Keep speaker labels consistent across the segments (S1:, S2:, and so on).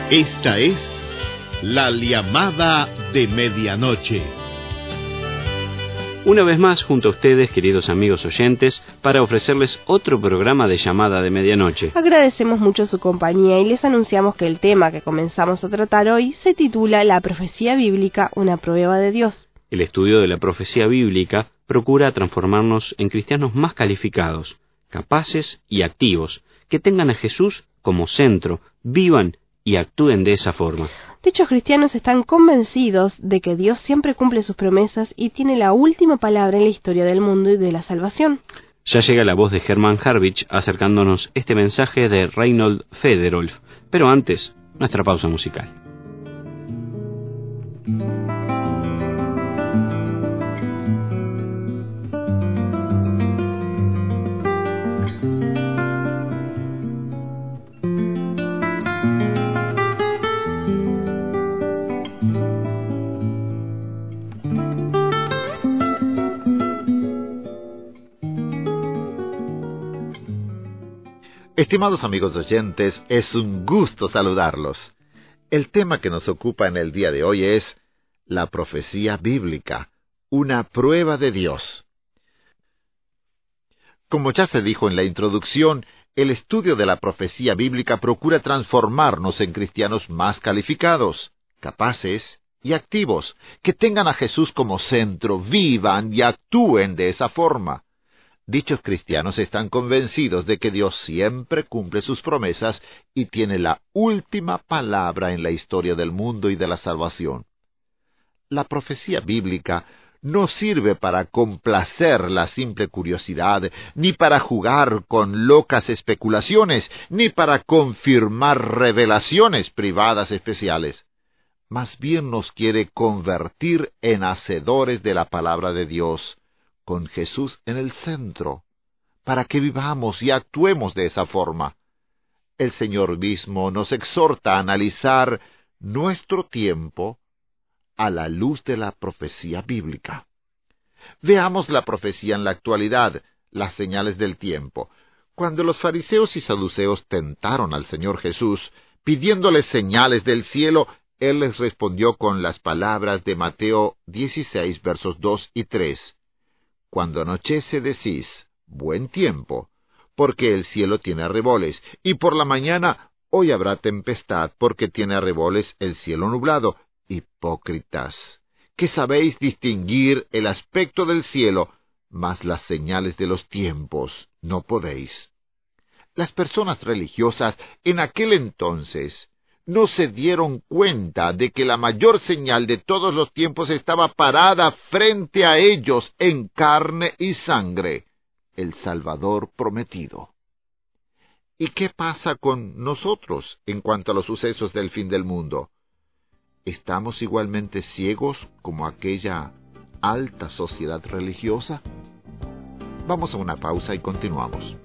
S1: Esta es la llamada de medianoche.
S2: Una vez más junto a ustedes, queridos amigos oyentes, para ofrecerles otro programa de llamada de medianoche.
S3: Agradecemos mucho su compañía y les anunciamos que el tema que comenzamos a tratar hoy se titula La profecía bíblica, una prueba de Dios.
S2: El estudio de la profecía bíblica procura transformarnos en cristianos más calificados, capaces y activos, que tengan a Jesús como centro, vivan y actúen de esa forma.
S3: Dichos cristianos están convencidos de que Dios siempre cumple sus promesas y tiene la última palabra en la historia del mundo y de la salvación.
S2: Ya llega la voz de Hermann Harvich acercándonos este mensaje de Reinhold Federolf, pero antes, nuestra pausa musical.
S4: Estimados amigos oyentes, es un gusto saludarlos. El tema que nos ocupa en el día de hoy es la profecía bíblica, una prueba de Dios. Como ya se dijo en la introducción, el estudio de la profecía bíblica procura transformarnos en cristianos más calificados, capaces y activos, que tengan a Jesús como centro, vivan y actúen de esa forma. Dichos cristianos están convencidos de que Dios siempre cumple sus promesas y tiene la última palabra en la historia del mundo y de la salvación. La profecía bíblica no sirve para complacer la simple curiosidad, ni para jugar con locas especulaciones, ni para confirmar revelaciones privadas especiales. Más bien nos quiere convertir en hacedores de la palabra de Dios, con Jesús en el centro, para que vivamos y actuemos de esa forma. El Señor mismo nos exhorta a analizar nuestro tiempo a la luz de la profecía bíblica. Veamos la profecía en la actualidad, las señales del tiempo. Cuando los fariseos y saduceos tentaron al Señor Jesús, pidiéndoles señales del cielo, Él les respondió con las palabras de Mateo 16, versos 2 y 3. Cuando anochece decís, buen tiempo, porque el cielo tiene arreboles, y por la mañana, hoy habrá tempestad, porque tiene arreboles el cielo nublado. Hipócritas, que sabéis distinguir el aspecto del cielo, mas las señales de los tiempos no podéis. Las personas religiosas en aquel entonces no se dieron cuenta de que la mayor señal de todos los tiempos estaba parada frente a ellos en carne y sangre, el Salvador prometido. ¿Y qué pasa con nosotros en cuanto a los sucesos del fin del mundo? ¿Estamos igualmente ciegos como aquella alta sociedad religiosa? Vamos a una pausa y continuamos.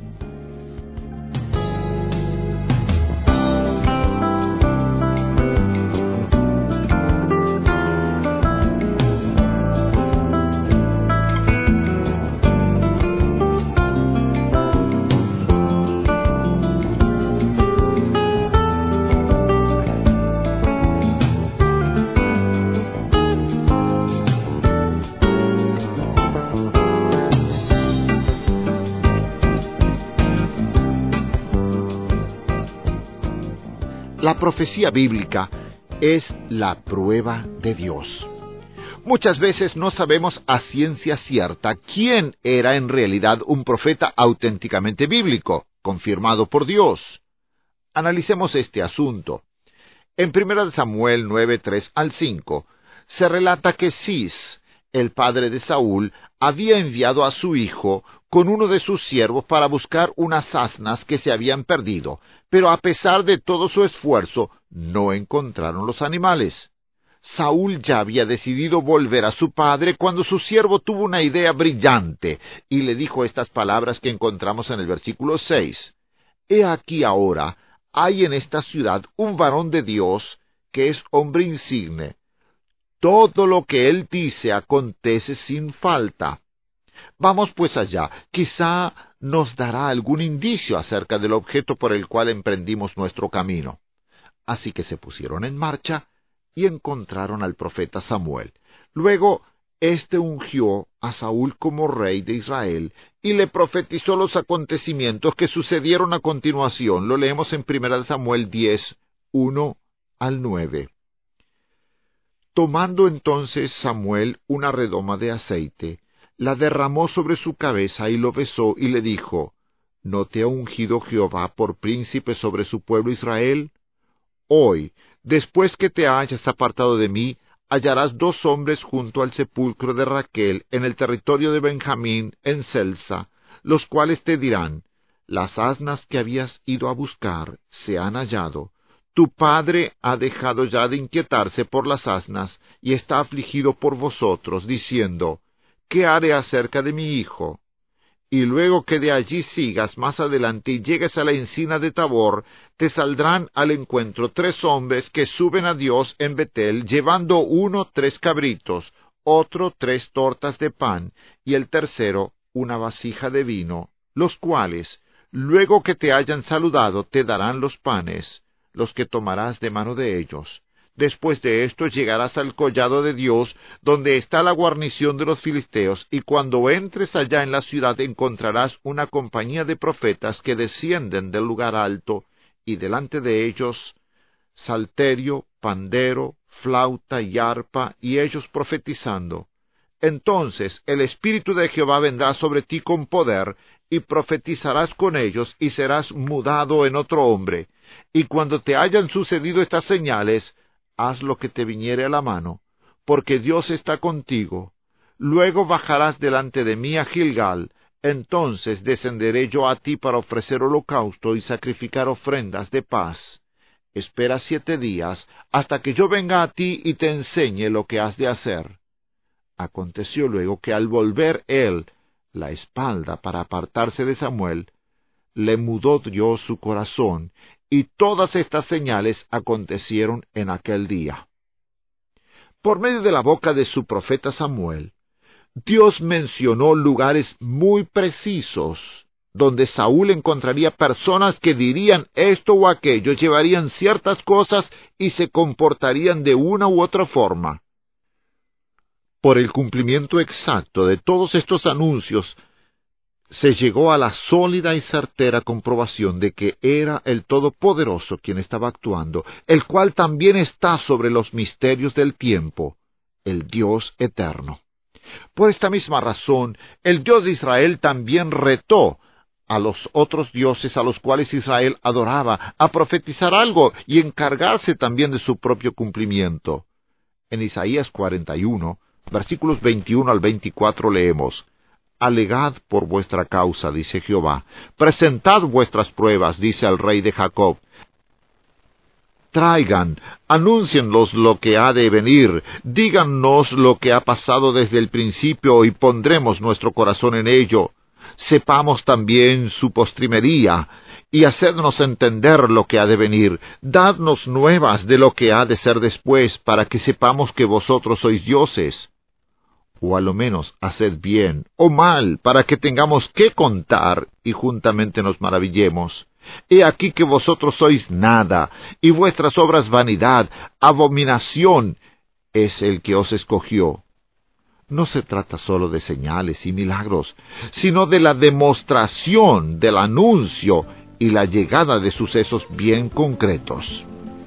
S4: La profecía bíblica es la prueba de Dios. Muchas veces no sabemos a ciencia cierta quién era en realidad un profeta auténticamente bíblico, confirmado por Dios. Analicemos este asunto. En 1 Samuel 9, 3 al 5, se relata que Cis, el padre de Saúl, había enviado a su hijo con uno de sus siervos para buscar unas asnas que se habían perdido, pero a pesar de todo su esfuerzo, no encontraron los animales. Saúl ya había decidido volver a su padre cuando su siervo tuvo una idea brillante y le dijo estas palabras que encontramos en el versículo 6. He aquí ahora, hay en esta ciudad un varón de Dios que es hombre insigne. Todo lo que él dice acontece sin falta. Vamos pues allá, quizá nos dará algún indicio acerca del objeto por el cual emprendimos nuestro camino. Así que se pusieron en marcha y encontraron al profeta Samuel. Luego, éste ungió a Saúl como rey de Israel y le profetizó los acontecimientos que sucedieron a continuación. Lo leemos en 1 Samuel 10, 1 al 9. Tomando entonces Samuel una redoma de aceite, la derramó sobre su cabeza y lo besó y le dijo: ¿No te ha ungido Jehová por príncipe sobre su pueblo Israel? Hoy, después que te hayas apartado de mí, hallarás 2 hombres junto al sepulcro de Raquel en el territorio de Benjamín, en Selsa, los cuales te dirán: las asnas que habías ido a buscar se han hallado. Tu padre ha dejado ya de inquietarse por las asnas y está afligido por vosotros, diciendo: ¿qué haré acerca de mi hijo? Y luego que de allí sigas más adelante y llegues a la encina de Tabor, te saldrán al encuentro 3 hombres que suben a Dios en Betel, llevando uno 3 cabritos, otro 3 tortas de pan, y el tercero una vasija de vino, los cuales, luego que te hayan saludado, te darán los panes, los que tomarás de mano de ellos. Después de esto llegarás al collado de Dios, donde está la guarnición de los filisteos, y cuando entres allá en la ciudad encontrarás una compañía de profetas que descienden del lugar alto, y delante de ellos salterio, pandero, flauta y arpa, y ellos profetizando. Entonces el Espíritu de Jehová vendrá sobre ti con poder, y profetizarás con ellos, y serás mudado en otro hombre. Y cuando te hayan sucedido estas señales, haz lo que te viniere a la mano, porque Dios está contigo. Luego bajarás delante de mí a Gilgal, entonces descenderé yo a ti para ofrecer holocausto y sacrificar ofrendas de paz. Espera 7 días, hasta que yo venga a ti y te enseñe lo que has de hacer. Aconteció luego que al volver él la espalda para apartarse de Samuel, le mudó Dios su corazón, y todas estas señales acontecieron en aquel día. Por medio de la boca de su profeta Samuel, Dios mencionó lugares muy precisos, donde Saúl encontraría personas que dirían esto o aquello, llevarían ciertas cosas y se comportarían de una u otra forma. Por el cumplimiento exacto de todos estos anuncios, se llegó a la sólida y certera comprobación de que era el Todopoderoso quien estaba actuando, el cual también está sobre los misterios del tiempo, el Dios eterno. Por esta misma razón, el Dios de Israel también retó a los otros dioses a los cuales Israel adoraba a profetizar algo y encargarse también de su propio cumplimiento. En Isaías 41, versículos 21 al 24 leemos: Alegad por vuestra causa, dice Jehová. Presentad vuestras pruebas, dice el Rey de Jacob. Traigan, anúncienlos lo que ha de venir. Dígannos lo que ha pasado desde el principio y pondremos nuestro corazón en ello. Sepamos también su postrimería y hacednos entender lo que ha de venir. Dadnos nuevas de lo que ha de ser después, para que sepamos que vosotros sois dioses. O a lo menos haced bien o mal, para que tengamos qué contar y juntamente nos maravillemos. He aquí que vosotros sois nada, y vuestras obras vanidad, abominación es el que os escogió. No se trata solo de señales y milagros, sino de la demostración del anuncio y la llegada de sucesos bien concretos.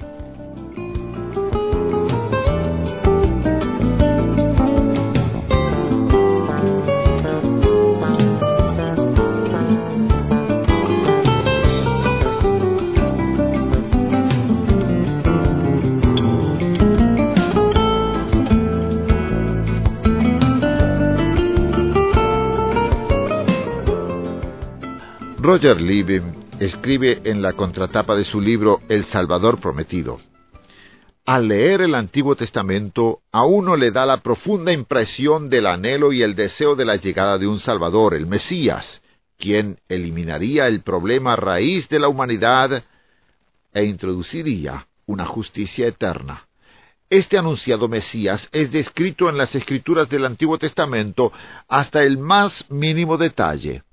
S4: Roger Liebem escribe en la contratapa de su libro El Salvador Prometido: al leer el Antiguo Testamento, a uno le da la profunda impresión del anhelo y el deseo de la llegada de un Salvador, el Mesías, quien eliminaría el problema raíz de la humanidad e introduciría una justicia eterna. Este anunciado Mesías es descrito en las Escrituras del Antiguo Testamento hasta el más mínimo detalle.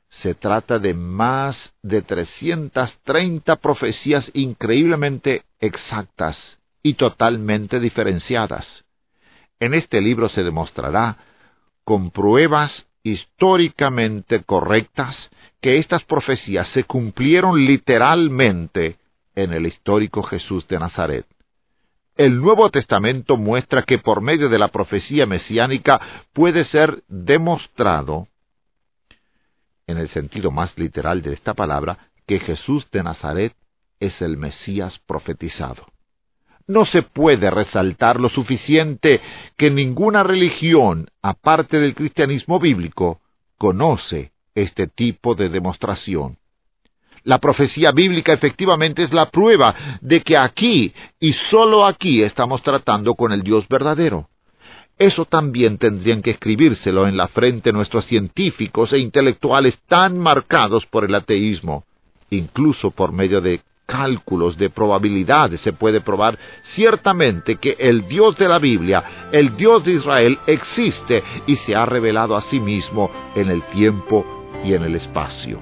S4: Se trata de más de 330 profecías increíblemente exactas y totalmente diferenciadas. En este libro se demostrará, con pruebas históricamente correctas, que estas profecías se cumplieron literalmente en el histórico Jesús de Nazaret. El Nuevo Testamento muestra que por medio de la profecía mesiánica puede ser demostrado, en el sentido más literal de esta palabra, que Jesús de Nazaret es el Mesías profetizado. No se puede resaltar lo suficiente que ninguna religión, aparte del cristianismo bíblico, conoce este tipo de demostración. La profecía bíblica efectivamente es la prueba de que aquí, y solo aquí, estamos tratando con el Dios verdadero. Eso también tendrían que escribírselo en la frente nuestros científicos e intelectuales tan marcados por el ateísmo. Incluso por medio de cálculos de probabilidades se puede probar ciertamente que el Dios de la Biblia, el Dios de Israel, existe y se ha revelado a sí mismo en el tiempo y en el espacio.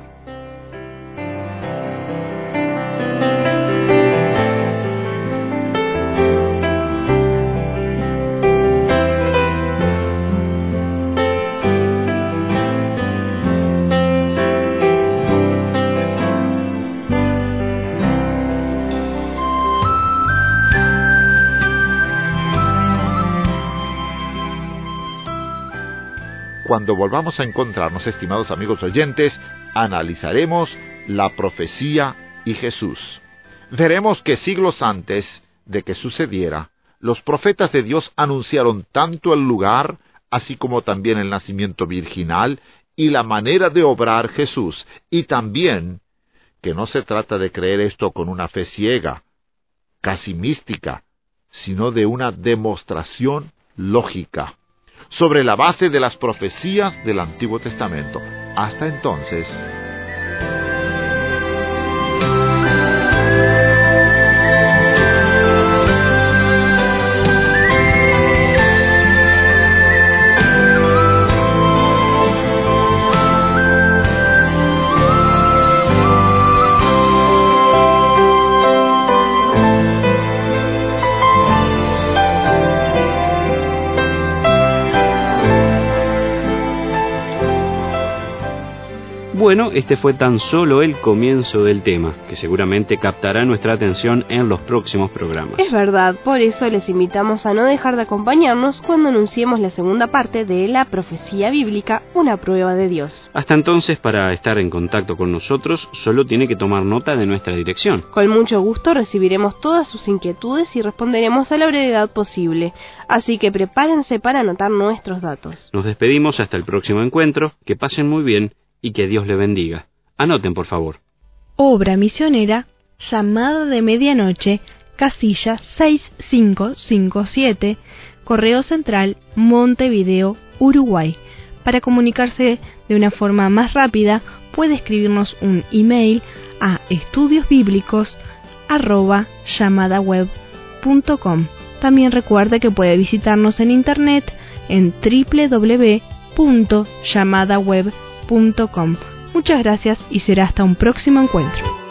S4: Cuando volvamos a encontrarnos, estimados amigos oyentes, analizaremos la profecía y Jesús. Veremos que siglos antes de que sucediera, los profetas de Dios anunciaron tanto el lugar, así como también el nacimiento virginal y la manera de obrar Jesús, y también que no se trata de creer esto con una fe ciega, casi mística, sino de una demostración lógica, sobre la base de las profecías del Antiguo Testamento. Hasta entonces,
S2: Bueno, este fue tan solo el comienzo del tema, que seguramente captará nuestra atención en los próximos programas.
S3: Es verdad, por eso les invitamos a no dejar de acompañarnos cuando anunciemos la segunda parte de la profecía bíblica, una prueba de Dios.
S2: Hasta entonces, para estar en contacto con nosotros, solo tiene que tomar nota de nuestra dirección.
S3: Con mucho gusto recibiremos todas sus inquietudes y responderemos a la brevedad posible. Así que prepárense para anotar nuestros datos.
S2: Nos despedimos hasta el próximo encuentro, que pasen muy bien y que Dios le bendiga. Anoten, por favor.
S5: Obra misionera, Llamada de Medianoche, casilla 6557, Correo Central, Montevideo, Uruguay. Para comunicarse de una forma más rápida, puede escribirnos un email a estudiosbiblicos@llamadaweb.com. También recuerde que puede visitarnos en internet en www.llamadaweb.com. Muchas gracias y será hasta un próximo encuentro.